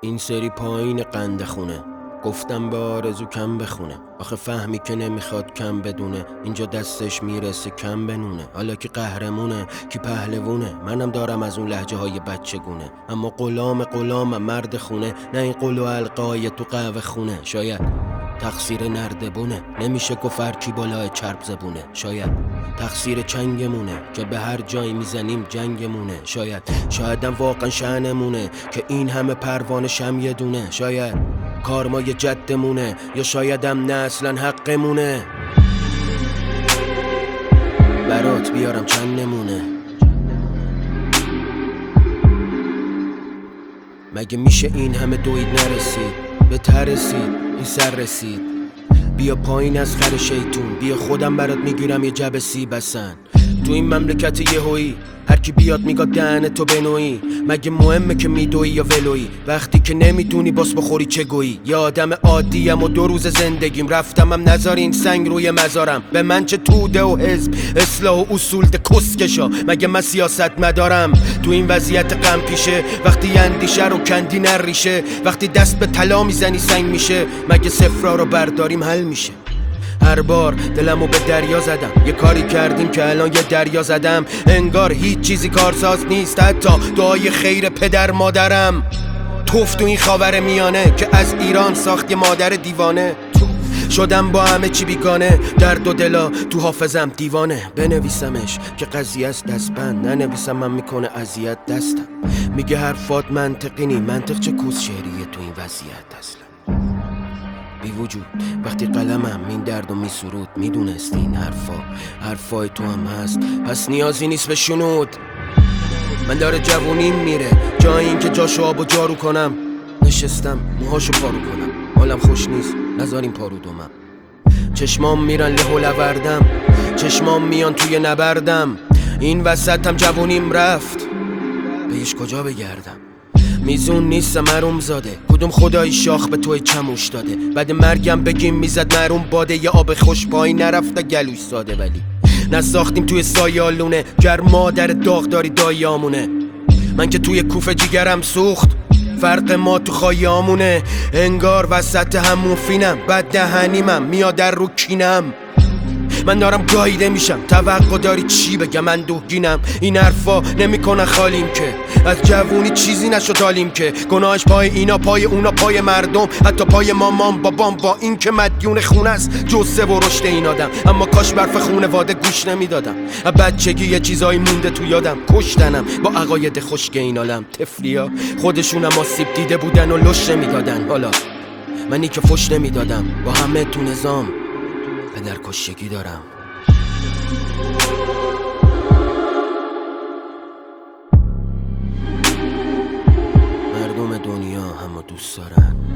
این سری پایین قنده خونه، گفتم به آرزو کم بخونه. آخه فهمی که نمیخواد کم بدونه، اینجا دستش میرسه کم بنونه. حالا کی قهرمونه کی پهلوونه، منم دارم از اون لهجه های بچه گونه. اما غلام مرد خونه، نه این قل و القای تو قهوه خونه. شاید تقصیر نردبونه، نمیشه گفت هر کی بالای چرب زبونه. شاید تقصیر چنگمونه که به هر جایی میزنیم جنگمونه. شایدم واقعا شأنمونه که این همه پروانه شم یه دونه. شاید کارمای جدمونه، یا شایدم نه اصلا حقمونه. برات بیارم چند نمونه. مگه میشه این همه دوید نرسید به ترسید این سر رسید؟ بیا پایین از خر شیطون، بیا خودم برات میگیرم یه جب سیب بسن. تو این مملکت یهویی هر کی بیاد میگه دهن تو بنویی. مگه مهمه که میدوی یا ولویی؟ وقتی که نمیدونی باس بخوری چه گویی؟ یه آدم عادیم و 2 روز زندگیم رفتمم نذارین سنگ روی مزارم. به من چه توده و حزب اصلاح و اصول ده کسکشا؟ مگه من سیاست مدارم؟ تو این وضعیت غم پیشه وقتی اندیشه رو کندی نریشه، وقتی دست به طلا میزنی سنگ میشه. مگه صفرا رو برداریم حل میشه؟ هر بار دلمو به دریا زدم، یه کاری کردیم که الان یه دریا زدم. انگار هیچ چیزی کارساز نیست، حتی دعای خیر پدر مادرم. توف تو این خاور میانه که از ایران ساخت یه مادر دیوانه. شدم با همه چی بیگانه، درد و دلا تو حافظم دیوانه. بنویسمش که قضیه است دستبند، ننویسم من میکنه اذیت دستم. میگه حرفات منطقی نی، منطق چه کوس شعریه تو این وضعیت اصلا بی وجود. وقتی قلمم این درد و میسرود، میدونستی این حرفای تو هم هست، پس نیازی نیست به شنود. من داره جوونیم میره، جای این که جاشو آب و جارو کنم. نشستم موهاشو پارو کنم، حالم خوش نیست نذاریم پارو دومم. چشمام میرن له و لوردم، چشمام میان توی نبردم. این وسط هم جوونیم رفت، بهش کجا بگردم؟ میزون نیست مروم زاده، کدوم خدایی شاخ به توی چموش داده؟ بعد مرگم بگیم میزد مروم باده، یه آب خوش پایی نرفته گلوش ساده. ولی نساختیم توی سایالونه، گر مادر داغداری دایامونه. من که توی کوفه جیگرم سوخت، فرق ما تو خایامونه. انگار وسط همون فینم، بد دهنیمم میاد در رو کینم. من دارم گاییده میشم، توقع داری چی بگم؟ من دوگینم، این حرفا نمیکنن خالیم که از جوونی چیزی نشد حالیم که. گناهش پای اینا پای اونا پای مردم، حتی پای مامان بابام، با این که مدیون خونه است جسه و رشد این آدم. اما کاش برف خونواده گوش نمیدادم، بچگی یه چیزایی مونده تو یادم. کشتنم با عقاید خشک این عالم. طفلیا خودشونم آسیب دیده بودن و لش نمیدادن، حالا منی که فش نمیدادم. با همه تو نظام پدر کشگی دارم. مردم دنیا همو دوست دارن.